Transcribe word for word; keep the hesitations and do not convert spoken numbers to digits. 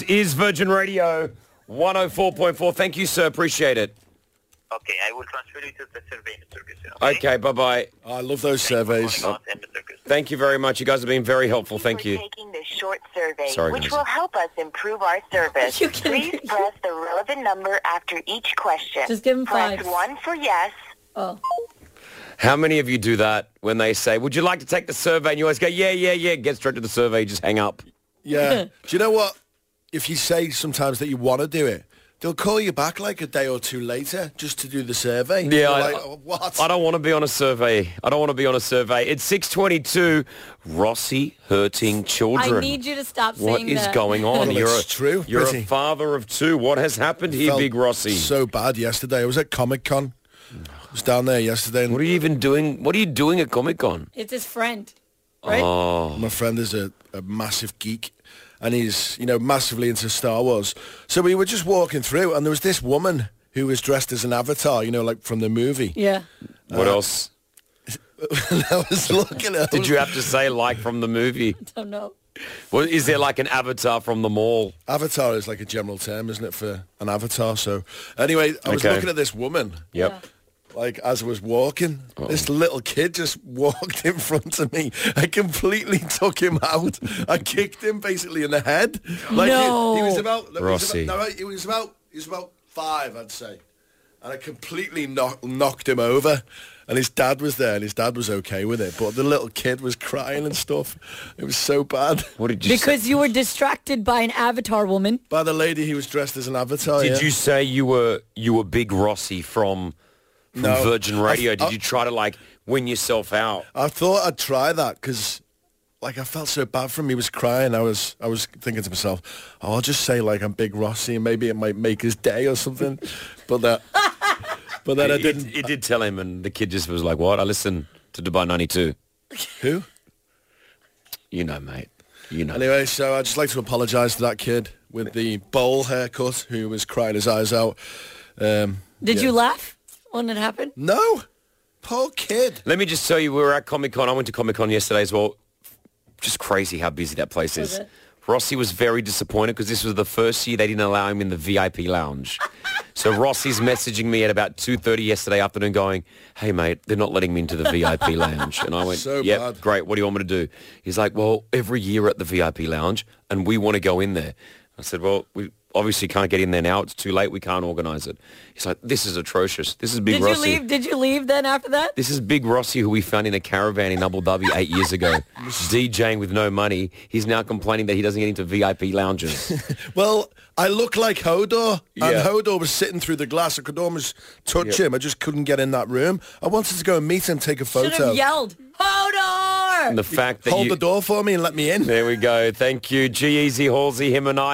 is Virgin Radio one oh four point four. Thank you, sir. Appreciate it. Okay, I will transfer you to the survey, Mister Gustin. Okay, Okay, bye-bye. I love those surveys. Oh. Mister Gustin. Thank you very much. You guys have been very helpful. Thank you. for taking this short survey, Sorry, which guys. will help us improve our service. You can- Please press the relevant number after each question. Just give 'em Press fives. one for yes. Oh. How many of you do that when they say, would you like to take the survey? And you always go, yeah, yeah, yeah. Get straight to the survey. You just hang up. Yeah. Do you know what? If you say sometimes that you want to do it, they'll call you back like a day or two later just to do the survey. Yeah, You're I- like, oh, what? I don't want to be on a survey. I don't want to be on a survey. It's six twenty-two. Rossi hurting children. I need you to stop saying What is that. going on? Well, you're it's a, true, You're Britty. a father of two. What has happened here, Felt Big Rossi? so bad yesterday. I was at Comic Con. I was down there yesterday. And What are you even doing? What are you doing at Comic Con? It's his friend, right? Oh, My friend is a, a massive geek, and he's, you know, massively into Star Wars. So we were just walking through, and there was this woman who was dressed as an avatar, you know, like from the movie. Yeah. what else? And I was looking at Did you have to say like from the movie? Don't know. Well, is there like an avatar from the mall? Avatar is like a general term, isn't it, for an avatar? So anyway, I was Okay. looking at this woman, Yep. like as I was walking, this little kid just walked in front of me. I completely took him out. I kicked him basically in the head. Like No. he, he was about, he was Rossi. about, no, he was about, he was about five, I'd say, and I completely knock, knocked him over. And his dad was there, and his dad was okay with it, but the little kid was crying and stuff. It was so bad. What did you say? Because you were distracted by an avatar woman. By the lady who was dressed as an avatar. Did yeah. you say you were you were Big Rossi from, from No. Virgin Radio? I- Did I- you try to like win yourself out? I thought I'd try that because, like, I felt so bad for him. He was crying. I was, I was thinking to myself, oh, I'll just say like I'm Big Rossi, and maybe it might make his day or something. But that, but then I It, didn't. it, it did tell him, and the kid just was like, "What? I listened to Dubai ninety-two." Who? You know, mate. You know. Anyway, so I'd just like to apologise to that kid with the bowl haircut who was crying his eyes out. Um, Did yeah. you laugh when it happened? No, poor kid. Let me just tell you, we were at Comic Con. I went to Comic Con yesterday as well. Just crazy how busy that place Was is. it? Rossi was very disappointed because this was the first year they didn't allow him in the V I P lounge. So Rossi's messaging me at about two thirty yesterday afternoon going, hey, mate, they're not letting me into the V I P lounge. And I went, So yep, bad. great. What do you want me to do? He's like, well, every year at the V I P lounge and we want to go in there. I said, well, we obviously can't get in there now. It's too late. We can't organise it. He's like, this is atrocious. This is Big Did Rossi. you leave? Did you leave then after that? This is Big Rossi, who we found in a caravan in Abu Dhabi eight years ago, DJing with no money. He's now complaining that he doesn't get into V I P lounges. Well, I look like Hodor, Yeah. and Hodor was sitting through the glass. I could almost touch Yeah. him. I just couldn't get in that room. I wanted to go and meet him, take a Should photo. have yelled, Hodor! And the fact that Hold you... the door for me and let me in. There we go. Thank you. G-Eazy, Halsey, him and I.